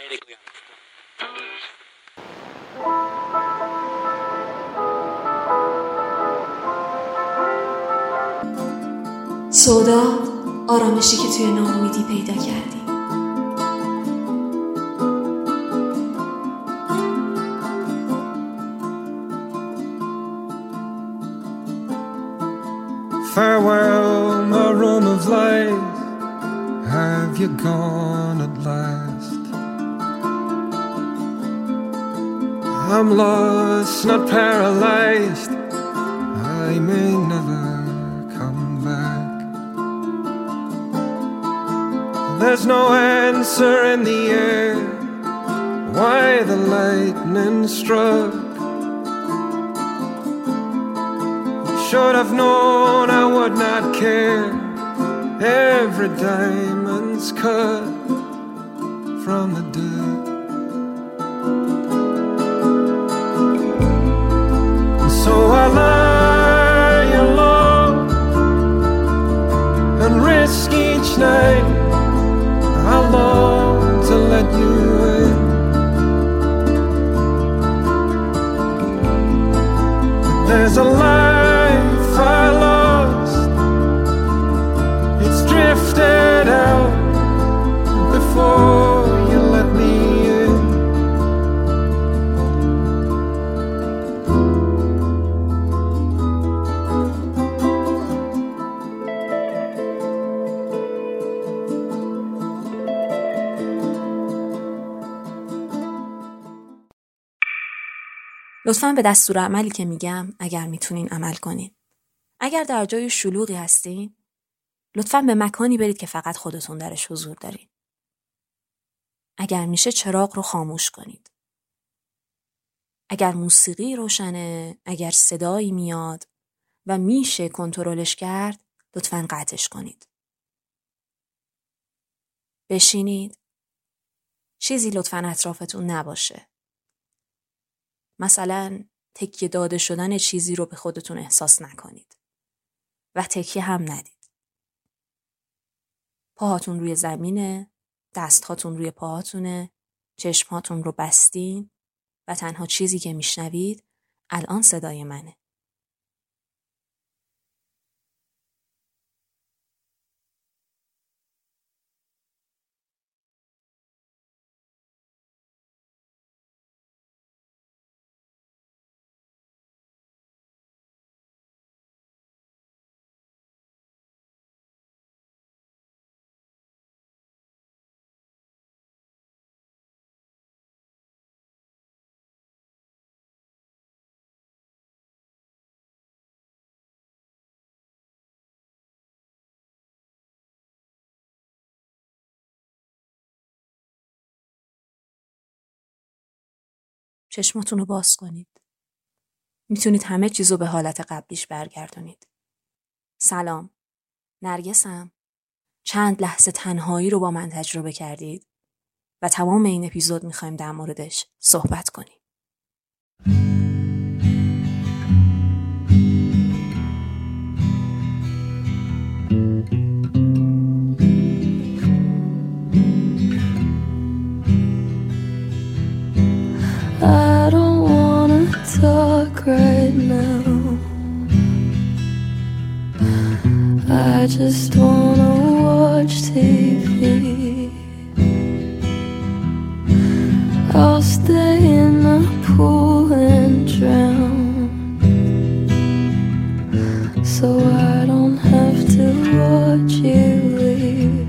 سودا، آرامشی که توی ناامیدی پیدا کردی. Farewell, my room of light. Have you gone at last? I'm lost, not paralyzed. I may never come back. There's no answer in the air why the lightning struck. Should have known I would not care. Every diamond's cut from the dirt. So I lie alone and risk each night. I long to let you in. There's a life I lost. It's drifted out before you let me in. لطفاً به دستور عملی که میگم اگر میتونین عمل کنین. اگر در جای شلوغی هستین، لطفاً به مکانی برید که فقط خودتون درش حضور دارین. اگر میشه چراغ رو خاموش کنید. اگر موسیقی روشنه، اگر صدایی میاد و میشه کنترلش کرد، لطفاً قطعش کنید. بشینید. چیزی لطفاً اطرافتون نباشه. مثلا تکیه داده شدن چیزی رو به خودتون احساس نکنید و تکیه هم ندید. پاهاتون روی زمینه، دستهاتون روی پاهاتونه، چشمهاتون رو بستین و تنها چیزی که میشنوید الان صدای منه. چشماتون رو باز کنید. میتونید همه چیزو به حالت قبلیش برگردونید. سلام، نرگسم. چند لحظه تنهایی رو با من تجربه کردید و تمام این اپیزود میخوایم در موردش صحبت کنیم. I don't wanna talk right now. I just wanna watch TV. I'll stay in the pool and drown, so I don't have to watch you leave.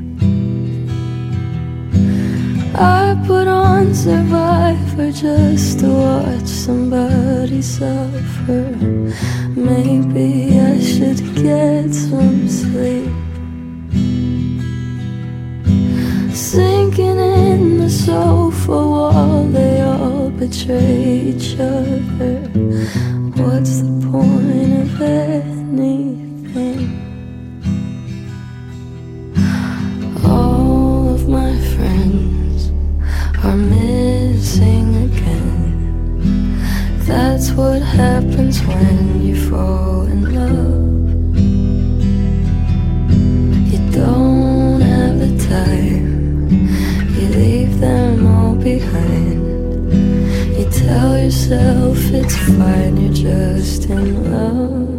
I put on Survivor just to watch somebody suffer. Maybe I should get some sleep. Sinking in the sofa wall, they all betray each other. What's the point of anything? All of my friends are missing again. That's what happens when you fall in love. You don't have the time, you leave them all behind. You tell yourself it's fine, you're just in love.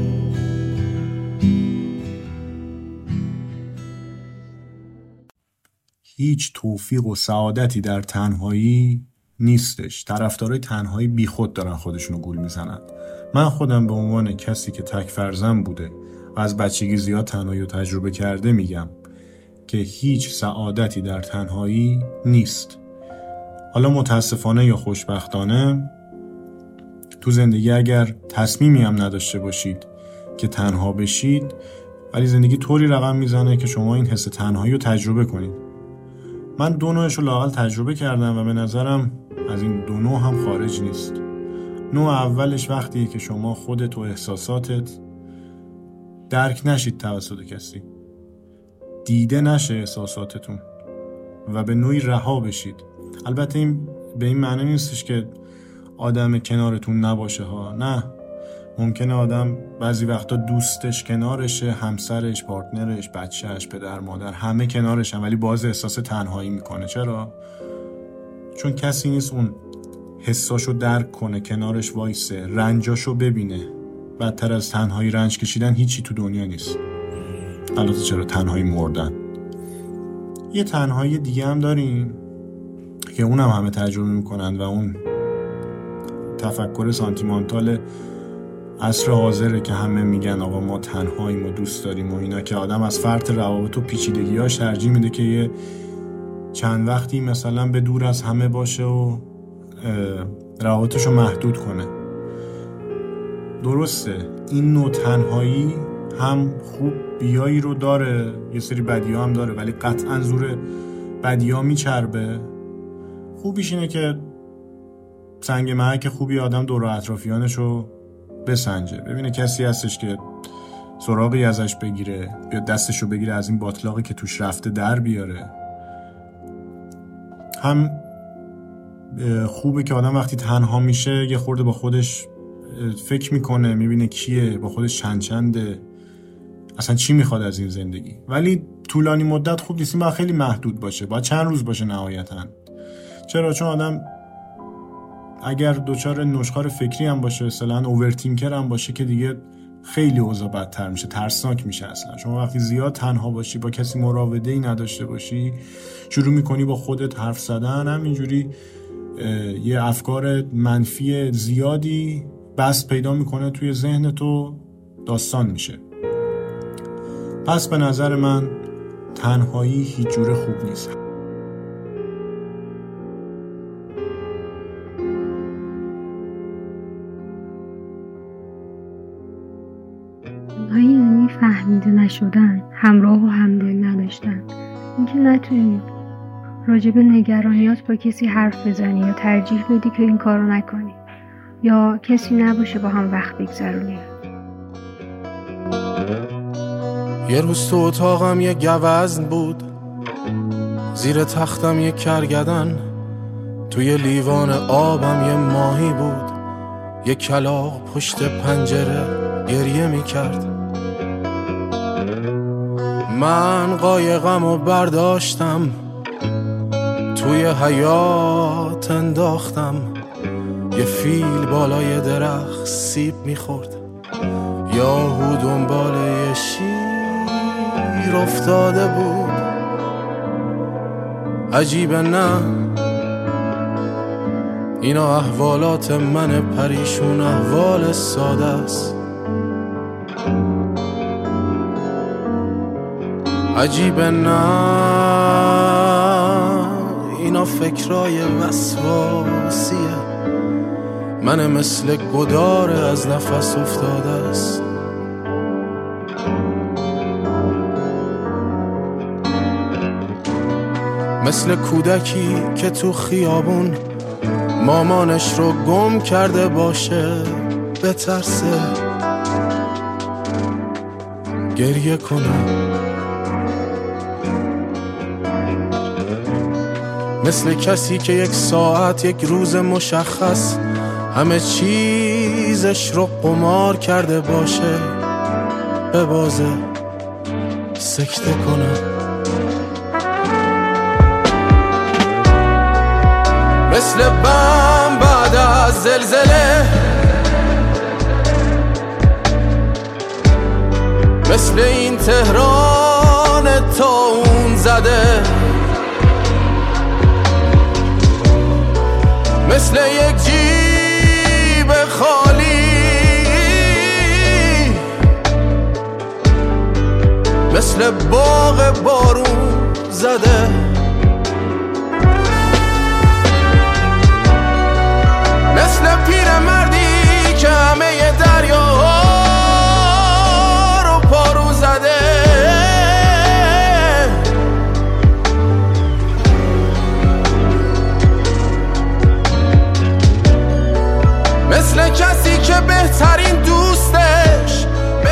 هیچ توفیق و سعادتی در تنهایی نیستش. طرفدارای تنهایی بی خود دارن خودشونو گول میزنن. من خودم به عنوان کسی که تک فرزند بوده و از بچگی زیاد تنهایی رو تجربه کرده میگم که هیچ سعادتی در تنهایی نیست. حالا متاسفانه یا خوشبختانه تو زندگی اگر تصمیمی هم نداشته باشید که تنها بشید، ولی زندگی طوری رقم میزنه که شما این حس تنهایی رو تجربه کنید. من دو نوعش رو لااقل تجربه کردم و به نظرم از این دو نوع هم خارج نیست. نوع اولش وقتیه که شما خودت و احساساتت درک نشید توسط کسی، دیده نشه احساساتتون و به نوعی رها بشید. البته این به این معنی نیستش که آدم کنارتون نباشه ها، نه، ممکنه آدم بعضی وقتا دوستش کنارشه، همسرش، پارتنرش، بچهش، پدر مادر همه کنارشن، ولی باز احساس تنهایی میکنه. چرا؟ چون کسی نیست اون حساشو درک کنه، کنارش وایسه، رنجاشو ببینه. بدتر از تنهایی رنج کشیدن هیچی تو دنیا نیست. البته چرا، تنهایی مردن. یه تنهایی دیگه هم داریم که اونم همه تجربه میکنن و اون تفکر سانتیمانتال عصر حاضره که همه میگن آقا ما تنهاییم و دوست داریم و اینا، که آدم از فرط روابط و پیچیدگی‌هاش ترجیح میده که یه چند وقتی مثلا به دور از همه باشه و روابطشو محدود کنه. درسته این نوع تنهایی هم خوب بیایی رو داره، یه سری بدی‌ها هم داره، ولی قطعا زور بدی‌ها میچربه. خوبیش اینه که سنگ محک خوبی آدم دور و اطرافیانشو بسنجه، ببینه کسی هستش که سراغی ازش بگیره، بیاد دستشو بگیره از این باطلاقی که توش رفته در بیاره. هم خوبه که آدم وقتی تنها میشه یه خورده با خودش فکر میکنه، میبینه کیه، با خودش چنده، اصلا چی میخواد از این زندگی. ولی طولانی مدت خوب نیست، باید خیلی محدود باشه، باید چند روز باشه نهایتاً. چرا؟ چون آدم اگر دوچار نشخوار فکری هم باشه، اصلا اوورتینکر هم باشه، که دیگه خیلی اوضاع بدتر میشه، ترسناک میشه. اصلا شما وقتی زیاد تنها باشی، با کسی مراوده‌ای نداشته باشی، شروع میکنی با خودت حرف زدن، همینجوری یه افکار منفی زیادی بس پیدا میکنه توی ذهن تو، داستان میشه. پس به نظر من تنهایی هیچ جوره خوب نیست. تنهایی یعنی فهمیده نشدن، همراه و همدل نداشتن. اینکه نتونی راجب نگرانیات با کسی حرف بزنی یا ترجیح بدی که این کارو نکنی، یا کسی نباشه با هم وقت بگذرونی. یه روز تو اتاقم یه گوزن بود، زیر تختم یه کرگدن، توی لیوان آبم یه ماهی بود، یه کلاغ پشت پنجره گریه میکرد. من قایقمو برداشتم، توی حیاط انداختم، یه فیل بالای درخت سیب میخورد، یاهو دنبال یه شیر افتاده بود. عجیبه نه، اینا احوالات من پریشون، احوال ساده است. عجیبه نه، اینا فکرای وسواسیه، من مثل گداره از نفس افتاده است. مثل کودکی که تو خیابون مامانش رو گم کرده باشه، بترسه گریه کنه. مثل کسی که یک ساعت، یک روز مشخص همه چیزش رو قمار کرده باشه، به بازه سکته کنه. مثل بم بعد از زلزله، مثل این تهران طاعون زده، مثل یک جیب خالی، مثل باغ بارون زده. مثل پیرمردی که همه دریاها رو پارو زده، مثل کسی که بهترین دوستش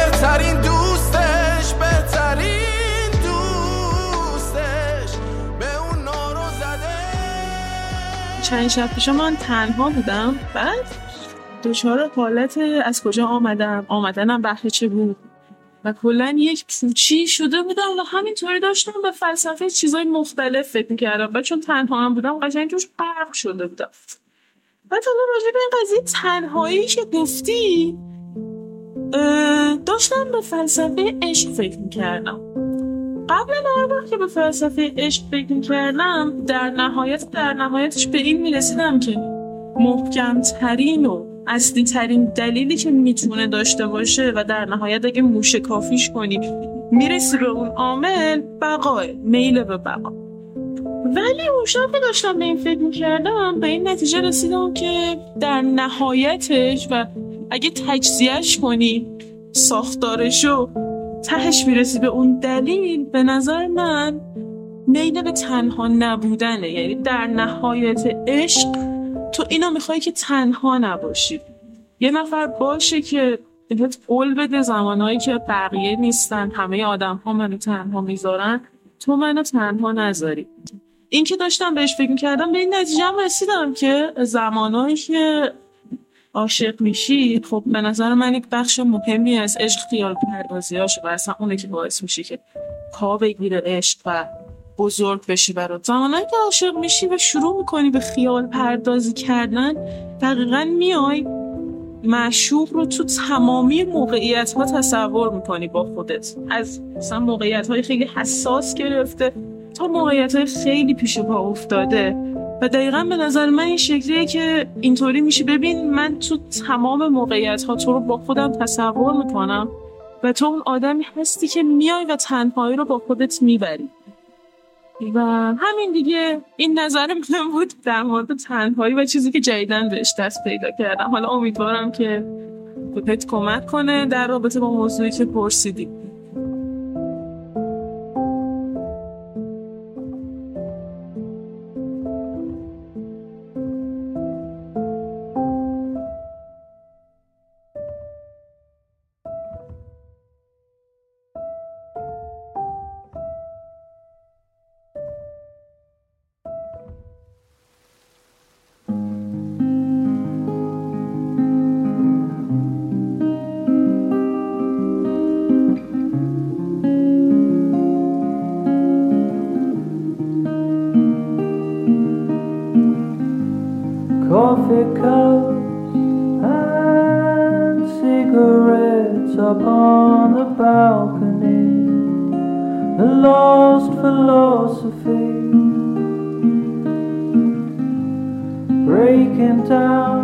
به اون نارو زده. چند شب پیش من تنها بودم، بعد دچار حالت از کجا آمدنم بهره چه بود و کلا یک پوچی شده بودم و همینطوری داشتم به فلسفه چیزای مختلف فکر می‌کردم و چون تنها هم بودم قشنگ جوش غرق شده بودم. بعد حالا راجع به این قضیه تنهایی که گفتی داشتم به فلسفه عشق فکر می‌کردم. قبل هر وقت که به فلسفه عشق فکر می‌کردم در نهایتش به این می‌رسیدم که محکم‌ترین و اصلی‌ترین دلیلی که میتونه داشته باشه و در نهایت اگه موشکافیش کنی میرسی به اون عامل بقاه، میل به بقا. ولی اون شب که داشتم به این فکر میکردم به این نتیجه رسیدم که در نهایتش و اگه تجزیهش کنی ساختارشو تهش میرسی به اون دلیل، به نظر من میل به تنها نبودنه. یعنی در نهایت عشق تو اینو میخوای که تنها نباشی، یه نفر باشه که بهت قول بده زمانهایی که بقیه نیستن، همه آدم ها منو تنها میذارن، تو منو تنها نذاری. این که داشتم بهش فکر میکردم به این نتیجه هم رسیدم که زمانهایی که عاشق میشی، خب به نظر من یک بخش مهمی از عشق خیال پردازی هاشه و اصلا اونه که باعث میشه که پا بگیره عشق و بزرگ بشی برات. زمانهایی که عاشق میشی و شروع میکنی به خیال پردازی کردن، دقیقاً میای معشوق رو تو تمامی موقعیت ها تصور میکنی با خودت، از مثلا موقعیت های خیلی حساس گرفته تا موقعیت های خیلی پیش پا افتاده. و دقیقاً به نظر من این شکلیه که اینطوری میشه ببین من تو تمام موقعیت ها تو رو با خودم تصور میکنم و تو اون آدمی هستی که میای و تنهایی رو با خودت میبری. و همین دیگه، این نظر من بود در مورد تنهایی و چیزی که جدیداً بهش دست پیدا کردم. حالا امیدوارم که بهت کمک کنه در رابطه با موضوعی که پرسیدی. Coffee cups and cigarettes up on the balcony, a lost philosophy breaking down.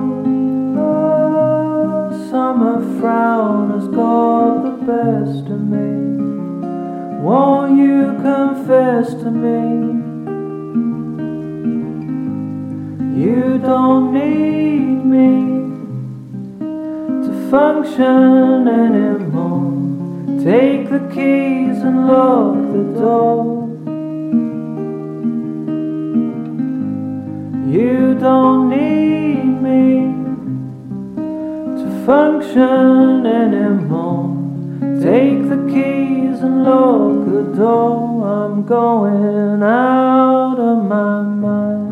A summer frown has got the best of me. Won't you confess to me you don't need me to function anymore? Take the keys and lock the door. You don't need me to function anymore. Take the keys and lock the door. I'm going out of my mind.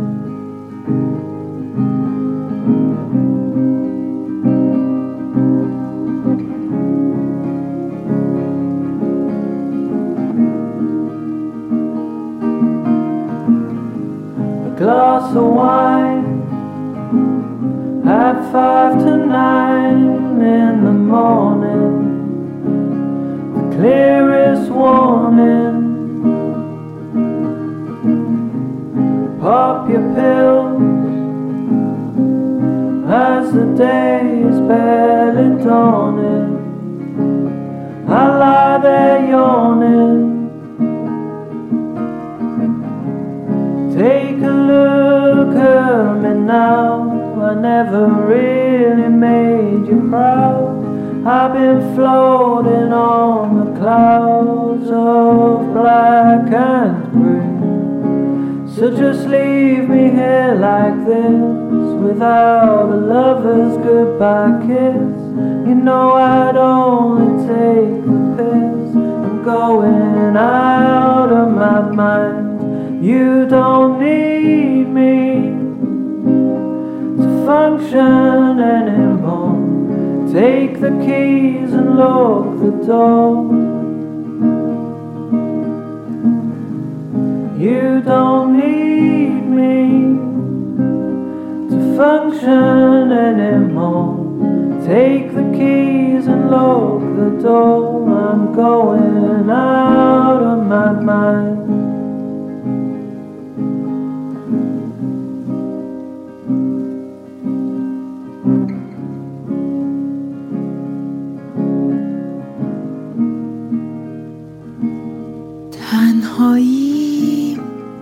Glass of wine at 5 to 9 in the morning, the clearest warning. Pop your pills as the day is barely dawning. I lie there yawning. Take a look at me now. I never really made you proud. I've been floating on the clouds of black and grey. So just leave me here like this, without a lover's goodbye kiss. You know I'd only take the piss. I'm going out of my mind. You don't need me to function anymore. Take the keys and lock the door. You don't need me to function anymore. Take the keys and lock the door. I'm going out of my mind. تنهایی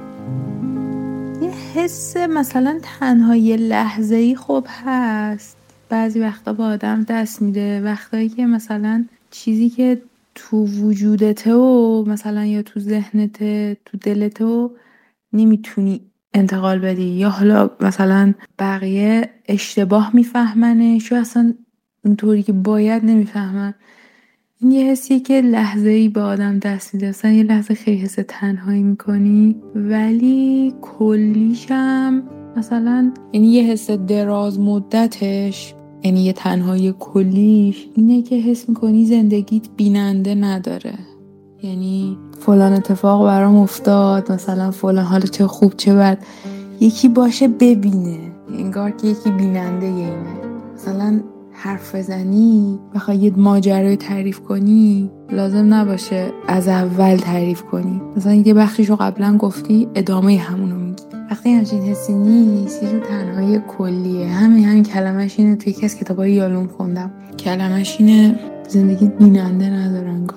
یه حس مثلا تنهایی لحظه‌ای خب هست، بعضی وقتا با آدم دست میده، وقتایی که مثلا چیزی که تو وجودته و مثلا یا تو ذهنته تو دلته و نمیتونی انتقال بدی، یا حالا مثلا بقیه اشتباه میفهمنش یا اصلا اونطوری که باید نمیفهمن. این یه حسیه که لحظه‌ای به آدم دست میده، مثلا یه لحظه خیلی حس تنهایی میکنی، ولی کلیشم مثلا یعنی یه حس دراز مدتش، یعنی یه تنهایی کلیش اینه که حس میکنی زندگیت بیننده نداره. یعنی فلان اتفاق برام افتاد، مثلا فلان، حالا چه خوب چه بد، یکی باشه ببینه، انگار که یکی بیننده اینه. مثلا حرف بزنی بخوای یه ماجرای تعریف کنی لازم نباشه از اول تعریف کنی، مثلا یه بخشیشو قبلا گفتی ادامه همونو میگی. وقتی همچین حسی نیست، یه تنهایی کلیه. همین کلمش اینه، توی یکی از کتابای یالوم خوندم، کلمش اینه زندگی بیننده نداره انگار.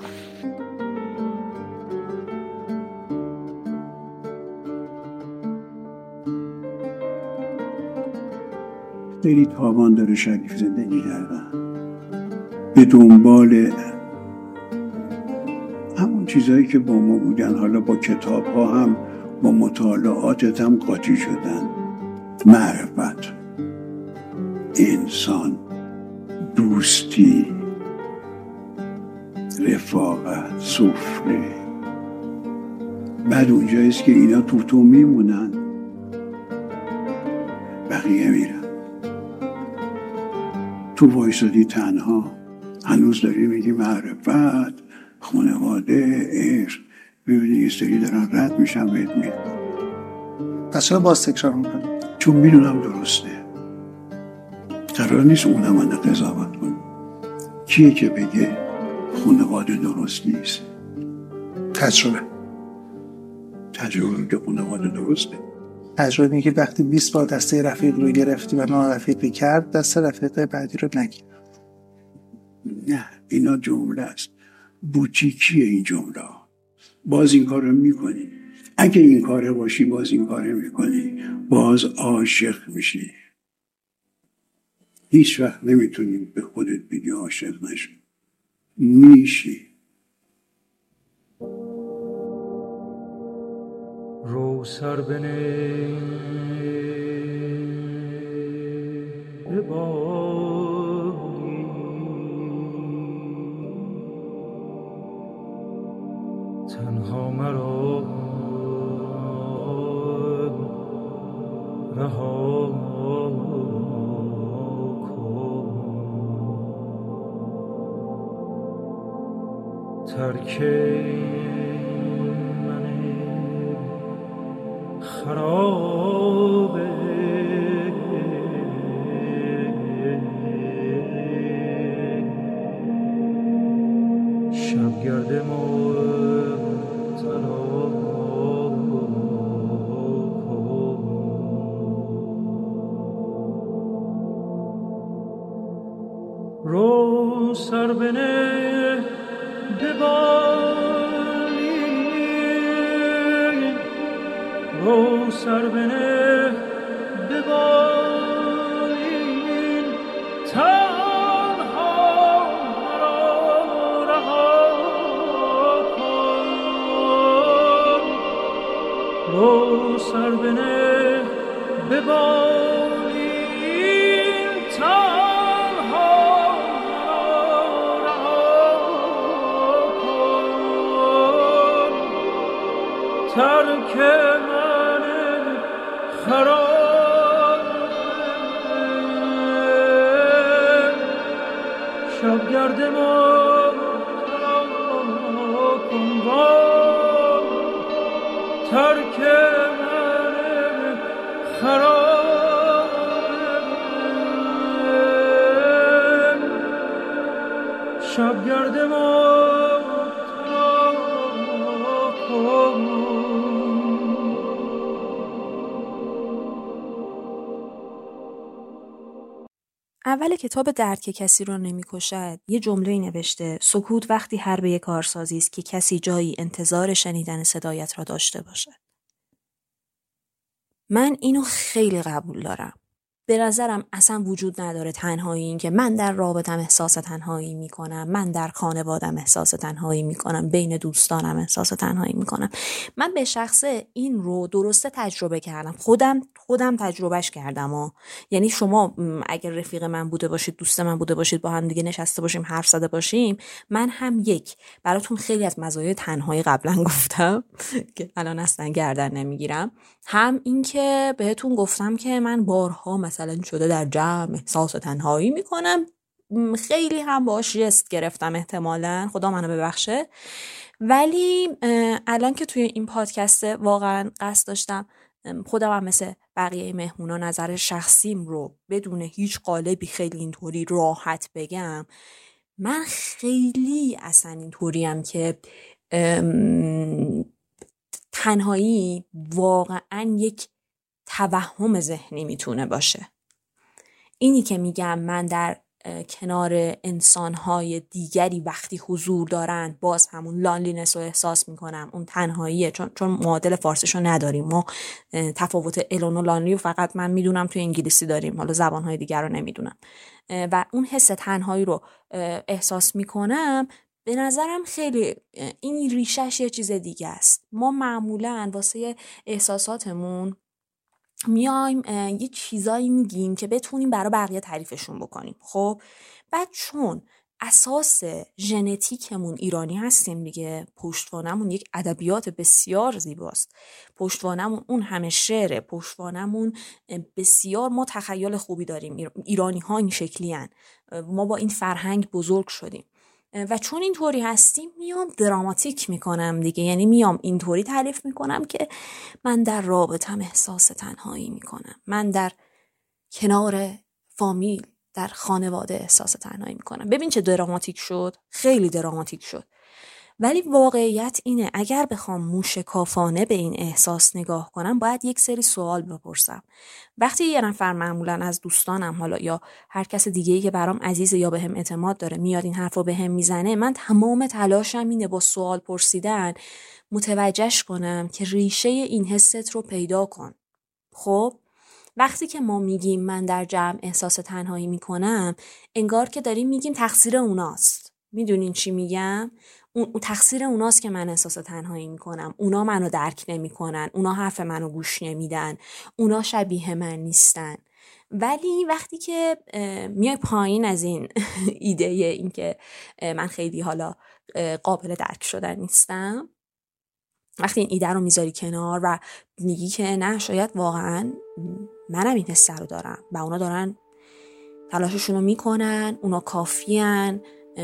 خیلی تاوان داره شریف زندگی کردن، به دنبال همون چیزایی که با ما بودن، حالا با کتاب ها هم با مطالعاتت هم قاطی شدن. معرفت، انسان، دوستی، رفاقت، سفره. بعد اونجاییست که اینا تو میمونن، بقیه میرن. تو وایسادی تنها، هنوز داری میگی معرفت، خانواده، عشق. ببینی یه سری دارن رد میشن بهت میاد. پس چرا باز تکرار میکنی؟ چون میدونم درسته. قرار نیست اونم من قضاوت کنم. کیه که بگه خانواده درست نیست؟ تجربه که خانواده درسته. تجربه که وقتی 20 بار دسته رفیق رو گرفتی و نارفیقی کرد، دسته رفیق بعدی رو نگیر. نه، اینا جمله است. بوتیکیه این جمله. باز این کار رو میکنی. اگه این کاره باشی باز این کاره میکنی، باز عاشق میشی. هیچ وقت نمیتونی به خودت بگی عاشق نشی. میشی. رو سر بنه به بایی، تنها مرا رها کن. ترک خرابه رو سر بنه به بالین، رو سر بنه به بالین، تنها مرا رها کن. رو سر بنه به بالین، تنها مرا رها کن. ترک من خراب شبگرد ما کن. ترک من خراب شبگرد ما کن. اول کتاب درد که کسی را نمی‌کشد یه جمله‌ای نوشته: سکوت وقتی حرب یک کارسازی است که کسی جایی انتظار شنیدن صدایت را داشته باشد. من اینو خیلی قبول دارم. به نظرم اصلا وجود نداره تنهایی، این که من در رابطم احساس تنهایی میکنم، من در خانوادم احساس تنهایی میکنم، بین دوستانم احساس تنهایی میکنم. من به شخصه این رو درسته تجربه کردم، خودم تجربهش کردم. یعنی شما اگر رفیق من بوده باشید، دوست من بوده باشید، با هم دیگه نشسته باشیم، حرف زده باشیم، من هم براتون خیلی از مزایای تنهایی قبلا گفتم که الان اصلا گردن نمیگیرم، هم این که بهتون گفتم که من بارها مثلا شده در جمع احساس تنهایی میکنم، خیلی هم باهاش جست گرفتم احتمالاً، خدا منو ببخشه. ولی الان که توی این پادکست واقعا قصد داشتم خودم هم مثل بقیه مهمونا نظر شخصیم رو بدون هیچ قالبی خیلی اینطوری راحت بگم، من خیلی اصلا اینطوریم که تنهایی واقعا یک توهم ذهنی میتونه باشه. اینی که میگم من در کنار انسانهای دیگری وقتی حضور دارن باز همون لانلینس رو احساس میکنم، اون تنهاییه، چون معادل فارسیشو نداریم ما، تفاوت الون و لانلی رو فقط من میدونم توی انگلیسی داریم، حالا زبانهای دیگر رو نمیدونم، و اون حس تنهایی رو احساس میکنم. به نظرم خیلی این ریشش یه چیز دیگه است. ما معمولاً واسه احساساتمون میایم یه چیزایی میگیم که بتونیم برای بقیه تعریفشون بکنیم. خب بعد چون اساس ژنتیکمون ایرانی هستیم دیگه، پشتوانمون یک ادبیات بسیار زیباست، پشتوانمون اون همه شعره، پشتوانمون بسیار، ما تخیل خوبی داریم، ایرانی ها این شکلی هن. ما با این فرهنگ بزرگ شدیم و چون اینطوری هستیم میام دراماتیک میکنم دیگه، یعنی میام اینطوری تعریف میکنم که من در رابطم احساس تنهایی میکنم، من در کنار فامیل، در خانواده احساس تنهایی میکنم. ببین چه دراماتیک شد، خیلی دراماتیک شد. ولی واقعیت اینه اگر بخوام موشکافانه به این احساس نگاه کنم باید یک سری سوال بپرسم. وقتی یه نفر معمولاً از دوستانم حالا یا هر کس دیگه‌ای که برام عزیزه یا بهم اعتماد داره میاد این حرفو بهم میزنه، من تمام تلاشم اینه با سوال پرسیدن متوجهش کنم که ریشه این حست رو پیدا کن. خب وقتی که ما میگیم من در جمع احساس تنهایی میکنم، انگار که داریم میگیم تقصیر اوناست. میدونین چی میگم؟ اون تقصیر اوناست که من احساس تنهایی میکنم، اونا منو درک نمیکنن، اونا حرف منو گوش نمیدن، اونا شبیه من نیستن. ولی وقتی که میای پایین از این ایده این که من خیلی حالا قابل درک شدن نیستم، وقتی این ایده رو میذاری کنار و میگی که نه شاید واقعا منم این حس رو دارم و اونا دارن تلاششون رو میکنن، اونا کافیان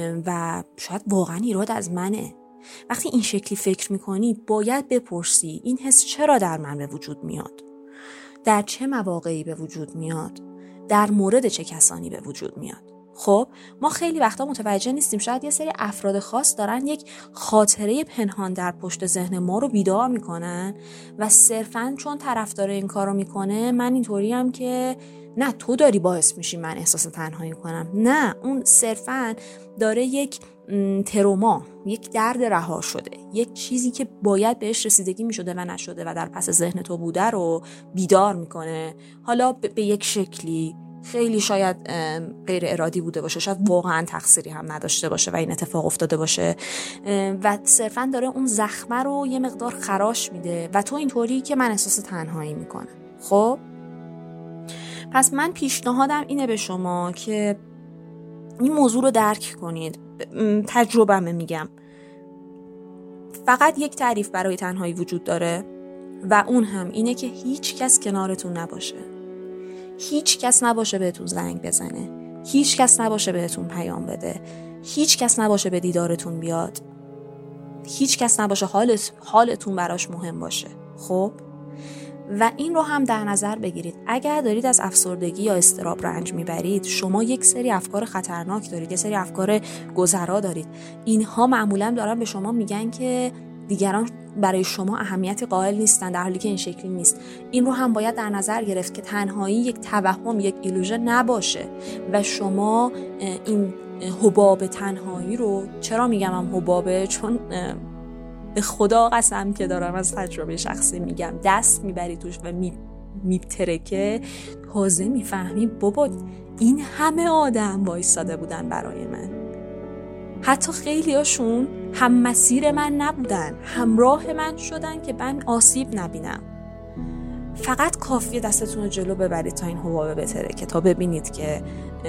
و شاید واقعا ایراد از منه. وقتی این شکلی فکر میکنی باید بپرسی این حس چرا در من به وجود میاد، در چه مواقعی به وجود میاد، در مورد چه کسانی به وجود میاد. خب ما خیلی وقتا متوجه نیستیم، شاید یه سری افراد خاص دارن یک خاطره پنهان در پشت ذهن ما رو بیدار میکنن و صرفاً چون طرفدار این کار رو میکنه من اینطوریم که نه تو داری باعث میشی من احساس تنهایی کنم. نه، اون صرفاً داره یک تروما، یک درد رها شده، یک چیزی که باید بهش رسیدگی میشده و نشده و در پس ذهن تو بوده رو بیدار میکنه. حالا به یک شکلی خیلی شاید غیر ارادی بوده باشه، شاید واقعا تقصیری هم نداشته باشه و این اتفاق افتاده باشه و صرفاً داره اون زخمه رو یه مقدار خراش میده و تو اینطوری که من احساس تنهایی میکنم. خب پس من پیشنهادم اینه به شما که این موضوع رو درک کنید. تجربه‌مه میگم، فقط یک تعریف برای تنهایی وجود داره و اون هم اینه که هیچ کس کنارتون نباشه. هیچ کس نباشه بهتون زنگ بزنه، هیچ کس نباشه بهتون پیام بده، هیچ کس نباشه به دیدارتون بیاد، هیچ کس نباشه حالتون براش مهم باشه. خب و این رو هم در نظر بگیرید اگر دارید از افسردگی یا اضطراب رنج میبرید، شما یک سری افکار خطرناک دارید، یک سری افکار گذرا دارید. اینها معمولا دارن به شما میگن که دیگران برای شما اهمیتی قائل نیستن، در حالی که این شکلی نیست. این رو هم باید در نظر گرفت که تنهایی یک توهم، یک ایلوژن نباشه و شما این حباب تنهایی رو، چرا میگم هم حبابه؟ چون به خدا قسم که دارم از تجربه شخصی میگم، دست میبری توش و میترکه، تازه میفهمی بابا این همه آدم وایساده بودن برای من. حتی خیلی هاشون هم مسیر من نبودن، همراه من شدن که من آسیب نبینم. فقط کافیه دستتون رو جلو ببرید تا این حبابه بترکه، تا ببینید که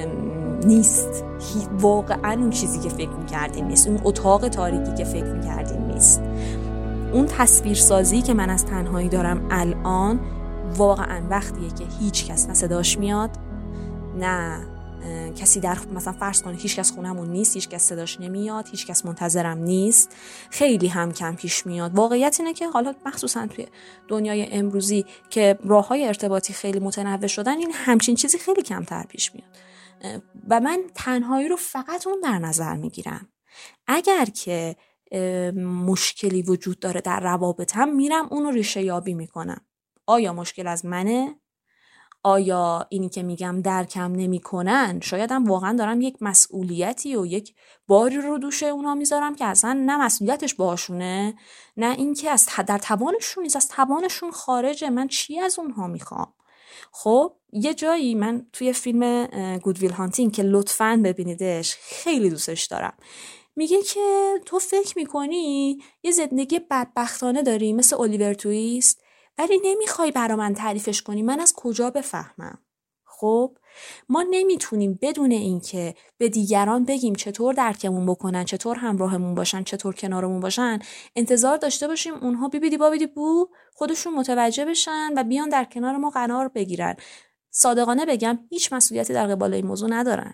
نیست، واقعا اون چیزی که فکر میکردین نیست، اون اتاق تاریکی که فکر میکردین نیست. اون تصویرسازی که من از تنهایی دارم الان واقعا وقتیه که هیچ کس نه صداش میاد، نه کسی در مثلا فرض کنید هیچ کس خونمون نیست، هیچ کس صداش نمیاد، هیچ کس منتظرم نیست. خیلی هم کم پیش میاد. واقعیت اینه که حالا مخصوصا توی دنیای امروزی که راههای ارتباطی خیلی متنوع شدن، این همچین چیزی خیلی کمتر پیش میاد و من تنهایی رو فقط اون در نظر میگیرم. اگر که مشکلی وجود داره در روابطم، میرم اون رو ریشه یابی میکنم. آیا مشکل از منه؟ آیا اینی که میگم درکم نمی کنن، شاید هم واقعا دارم یک مسئولیتی و یک باری رو دوش اونا میذارم که اصلا نه مسئولیتش باشونه، نه این که در توانشون نیست، از توانشون خارجه، من چی از اونها میخوام. خب یه جایی من توی فیلم گود ویل هانتینگ که لطفاً ببینیدش، خیلی دوستش دارم، میگه که تو فکر میکنی یه زندگی بدبختانه داری مثل الیور تویست، ولی نمیخوای برا من تعریفش کنی، من از کجا بفهمم؟ خب ما نمیتونیم بدون اینکه به دیگران بگیم چطور درکمون بکنن، چطور همراهمون باشن، چطور کنارمون باشن، انتظار داشته باشیم اونها بیبیدی بابیدی بو خودشون متوجه بشن و بیان در کنار ما قرار بگیرن. صادقانه بگم هیچ مسئولیتی در قبال این موضوع ندارن.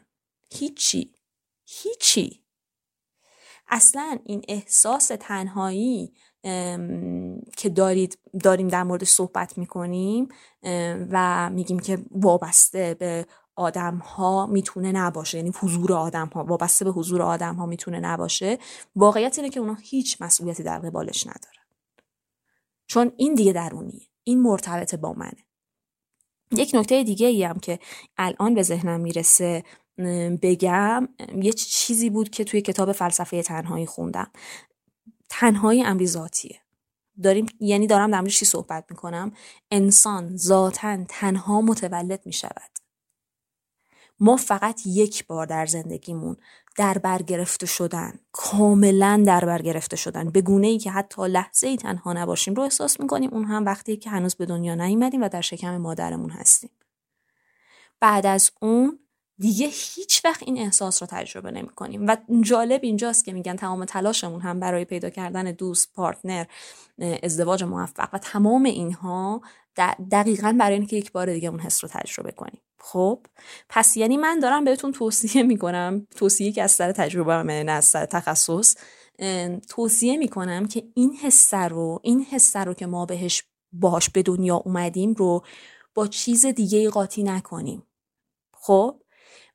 هیچی. اصلا این احساس تنهایی که داریم در موردش صحبت میکنیم و میگیم که وابسته به آدم ها میتونه نباشه، یعنی حضور آدم ها، وابسته به حضور آدم ها میتونه نباشه، واقعیت اینه که اونا هیچ مسئولیتی در قبالش ندارن، چون این دیگه درونیه، این مرتبط با منه. یک نکته دیگه ای هم که الان به ذهنم میرسه بگم، یه چیزی بود که توی کتاب فلسفه تنهایی خوندم. تنهایی امری ذاتیه. دارم در موردش صحبت میکنم. انسان ذاتاً تنها متولد میشود. ما فقط یک بار در زندگیمون در بر گرفته شدن، کاملا در بر گرفته شدن، به گونه‌ای که حتی لحظه‌ای تنها نباشیم رو احساس میکنیم. اون هم وقتی که هنوز به دنیا نیومدیم و در شکم مادرمون هستیم. بعد از اون دیگه هیچ وقت این احساس رو تجربه نمی کنیم و جالب اینجاست که میگن تمام تلاشمون هم برای پیدا کردن دوست، پارتنر، ازدواج موفق و تمام اینها دقیقاً برای اینکه یک بار دیگه اون حس رو تجربه کنیم. خب پس یعنی من دارم بهتون توصیه میکنم، توصیه که از سر تجربه من، نه از سر تخصص، توصیه میکنم که این حس رو که ما باهاش به دنیا اومدیم رو با چیز دیگه قاطی نکنیم. خب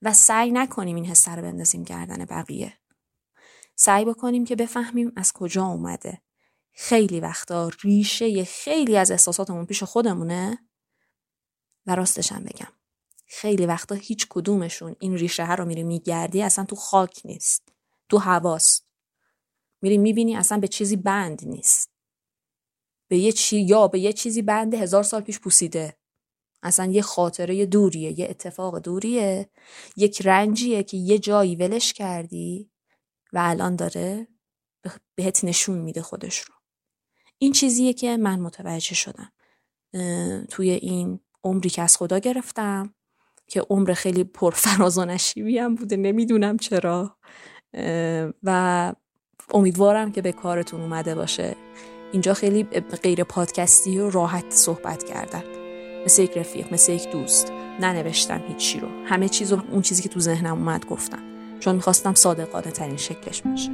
و سعی نکنیم این حس رو بندازیم گردن بقیه. سعی بکنیم که بفهمیم از کجا اومده. خیلی وقتا ریشه خیلی از احساساتمون پیش خودمونه و راستش هم بگم خیلی وقتا هیچ کدومشون این ریشه ها رو میری میگردی اصلا تو خاک نیست، تو هواست. میری میبینی اصلا به چیزی بند نیست، به یه چیزی بند 1000 سال پیش پوسیده. اصلا یه خاطره دوریه، یه اتفاق دوریه، یک رنجیه که یه جایی ولش کردی و الان داره بهت نشون میده خودش رو. این چیزیه که من متوجه شدم توی این عمری که از خدا گرفتم که عمر خیلی پرفراز و نشیبی هم بوده، نمیدونم چرا، و امیدوارم که به کارتون اومده باشه. اینجا خیلی غیر پادکستی و راحت صحبت کردن، مثل یک رفیق، مثل یک دوست. ننوشتم هیچی رو، همه چیزو اون چیزی که تو ذهنم اومد گفتم، چون میخواستم صادقانه ترین شکلش باشه.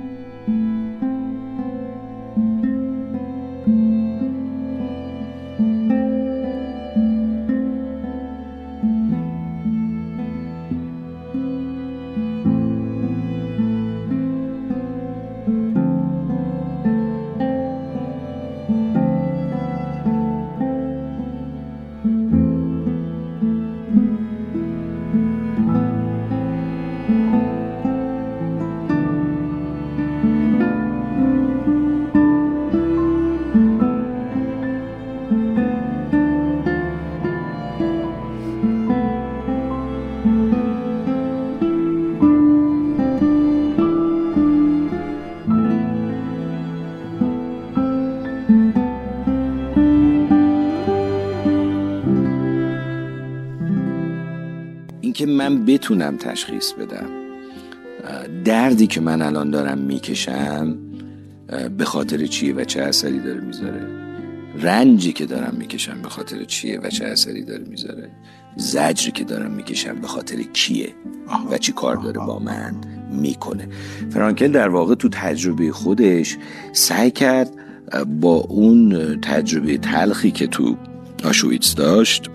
که من بتونم تشخیص بدم دردی که من الان دارم میکشم به خاطر چیه و چه اثری داره میذاره، رنجی که دارم میکشم به خاطر چیه و چه اثری داره میذاره، زجری که دارم میکشم به خاطر کیه و چی کار داره با من میکنه. فرانکل در واقع تو تجربه خودش سعی کرد با اون تجربه تلخی که تو آشویتز داشت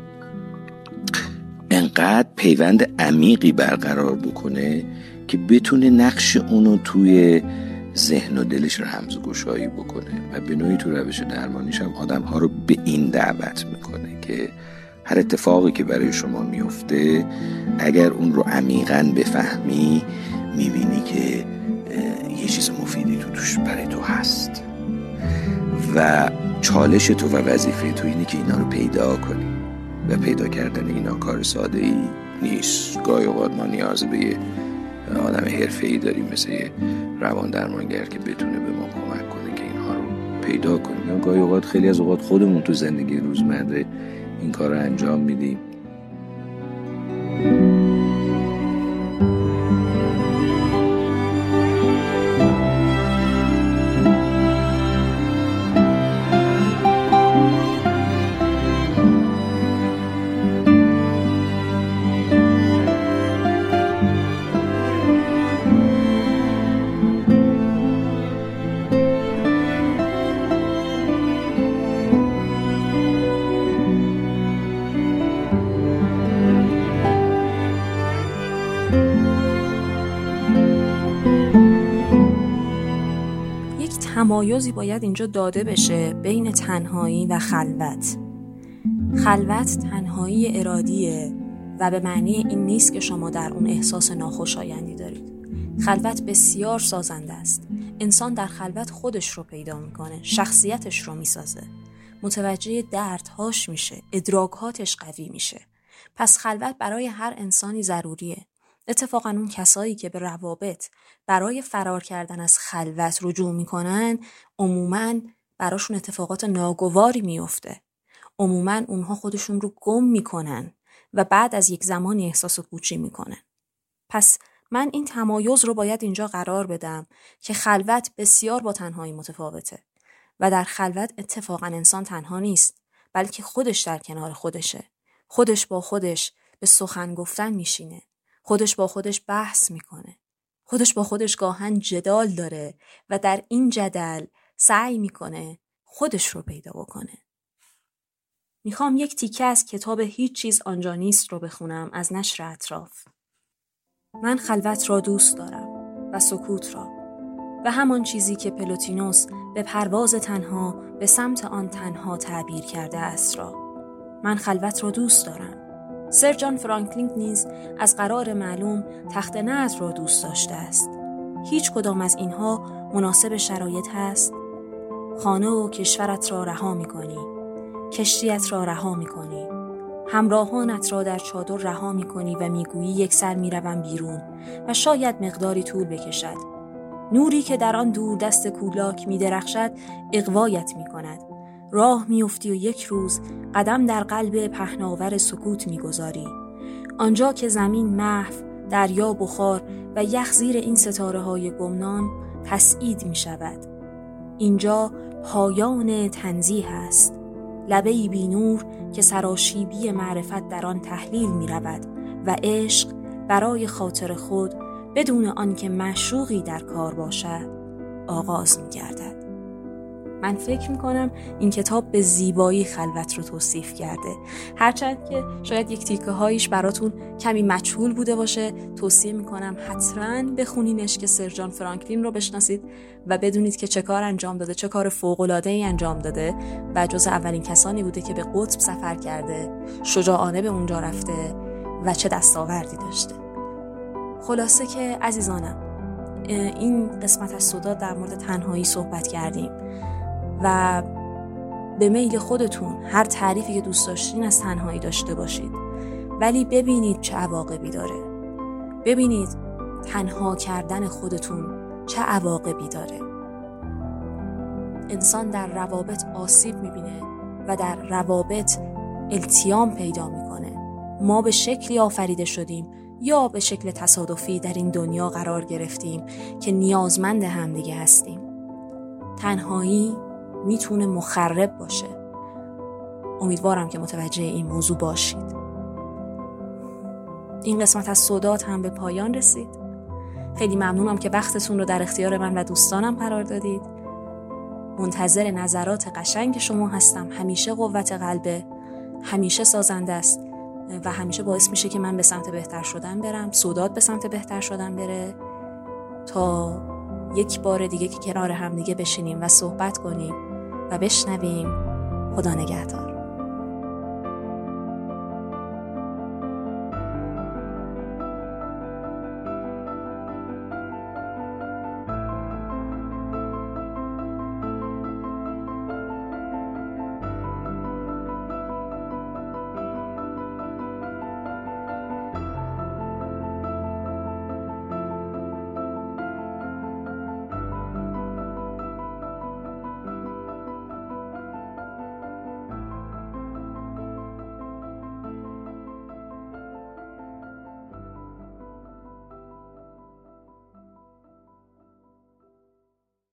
انقدر پیوند عمیقی برقرار بکنه که بتونه نقش اونو توی ذهن و دلش رو رمزگشایی بکنه و به نوعی تو روش درمانیش هم آدم ها رو به این دعوت میکنه که هر اتفاقی که برای شما میفته اگر اون رو عمیقاً بفهمی میبینی که یه چیز مفیدی توش برای تو هست و چالش تو و وظیفه تو اینه که اینا رو پیدا کنی و پیدا کردن اینا کار ساده ای نیست. گاهی اوقات ما نیاز به یه آدم حرفه‌ای داریم مثل یه روان درمانگر که بتونه به ما کمک کنه که اینها رو پیدا کنیم. یا گاهی اوقات خیلی از اوقات خودمون تو زندگی روزمره این کار رو انجام میدیم. تمایزی باید اینجا داده بشه بین تنهایی و خلوت. خلوت تنهایی ارادیه و به معنی این نیست که شما در اون احساس ناخوشایندی دارید. خلوت بسیار سازنده است. انسان در خلوت خودش رو پیدا میکنه، شخصیتش رو میسازه، متوجه دردهاش میشه، ادراکاتش قوی میشه. پس خلوت برای هر انسانی ضروریه. اتفاقاً اون کسایی که به روابط برای فرار کردن از خلوت رجوع میکنن عموماً براشون اتفاقات ناگواری میفته. عموماً اونها خودشون رو گم میکنن و بعد از یک زمانی احساس پوچی میکنن. پس من این تمایز رو باید اینجا قرار بدم که خلوت بسیار با تنهایی متفاوته و در خلوت اتفاقاً انسان تنها نیست، بلکه خودش در کنار خودشه. خودش با خودش به سخن گفتن میشینه. خودش با خودش بحث میکنه. خودش با خودش گاهن جدال داره و در این جدل سعی میکنه خودش رو پیدا بکنه. میخوام یک تیکه از کتاب هیچ چیز آنجا نیست رو بخونم از نشر اطراف. من خلوت را دوست دارم و سکوت را و همان چیزی که پلوتینوس به پرواز تنها به سمت آن تنها تعبیر کرده است را. من خلوت را دوست دارم. سر جان فرانکلین نیز از قرار معلوم تخت نرد را دوست داشته است. هیچ کدام از اینها مناسب شرایط هست؟ خانه و کشورت را رها می‌کنی، کشتیت را رها می‌کنی، همراهانت را در چادر رها می‌کنی و می‌گویی یک سر می‌روم بیرون و شاید مقداری طول بکشد. نوری که در آن دور دست کولاک می‌درخشد اغوایت می‌کند. راه می‌افتی و یک روز قدم در قلب پهناور سکوت می‌گذاری. آنجا که زمین محو، دریا بخار و یخ زیر این ستاره‌های گمنام تسعید می‌شود. اینجا پایان تنزیه است. لبه‌ای بی نور که سراشیبی معرفت در آن تحلیل می‌رود و عشق برای خاطر خود بدون آنکه معشوقی در کار باشد آغاز می‌گردد. من فکر می‌کنم این کتاب به زیبایی خلوت رو توصیف کرده. هرچند که شاید یک تیکه هایش براتون کمی مجهول بوده باشه، توصیه می‌کنم حتماً بخونینش که سر جان فرانکلین رو بشناسید و بدونید که چه کار انجام داده، چه کار فوق‌العاده‌ای انجام داده و جز اولین کسانی بوده که به قطب سفر کرده، شجاعانه به اونجا رفته و چه دستاوردی داشته. خلاصه که عزیزانم، این قسمت از صدا در مورد تنهایی صحبت کردیم و به میل خودتون هر تعریفی که دوست داشتین از تنهایی داشته باشید، ولی ببینید چه عواقبی داره. ببینید تنها کردن خودتون چه عواقبی داره. انسان در روابط آسیب میبینه و در روابط التیام پیدا میکنه. ما به شکلی آفریده شدیم یا به شکل تصادفی در این دنیا قرار گرفتیم که نیازمند همدیگه هستیم. تنهایی میتونه مخرب باشه. امیدوارم که متوجه این موضوع باشید. این قسمت از صدات هم به پایان رسید. خیلی ممنونم که وقتتون رو در اختیار من و دوستانم قرار دادید. منتظر نظرات قشنگ شما هستم. همیشه قوت قلبه، همیشه سازنده است و همیشه باعث میشه که من به سمت بهتر شدن برم، صدات به سمت بهتر شدن بره، تا یک بار دیگه که کنار هم دیگه بشینیم و صحبت کنیم و بشنویم. خدا نگهدار.